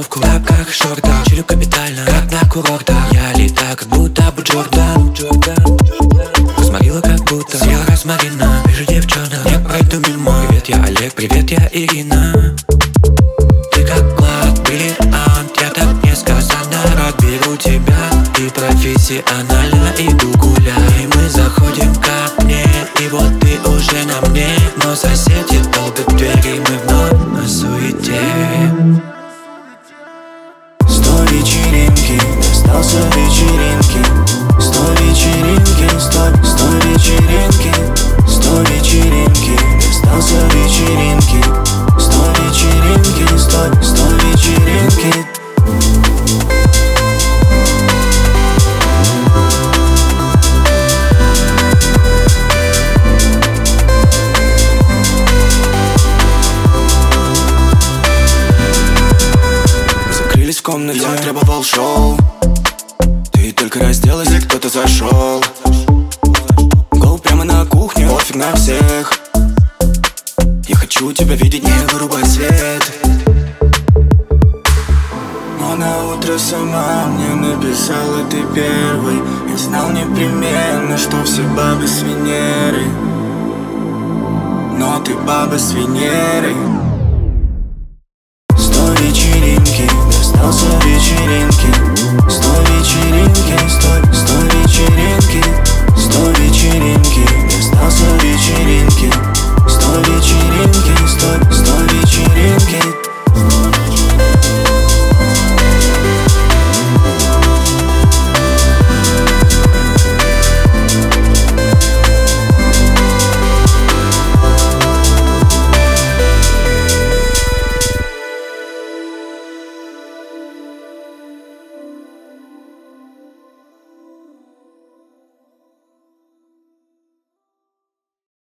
тусовку в лапках и шортах. Чилю капитально, как на курортах. Я летаю, как будто бы Джордан. Розмарила, как будто съел розмарина. Вижу девчонок, не пройду мимо. Привет, я Олег, привет, я Ирина. Ты как клад, бриллиант, я так несказанно рад. Беру тебя и профессионально иду гулять. И мы заходим ко мне, и вот ты уже на мне. Но соседи долбят двери, мы вновь на суете. 100 вечеринки, остался вечеринки. 100 вечеринки, 100 вечеринки. 100 вечеринки, остался вечеринки. 100 вечеринки, 100 вечеринки. В комнате я требовал шоу. Ты только разделась, и кто-то зашел. Гол прямо на кухню, пофиг на всех. Я хочу тебя видеть, не вырубай свет. Но на утро сама мне написала ты первый. Я знал непременно, что все бабы с Венеры. Но ты баба с Венеры.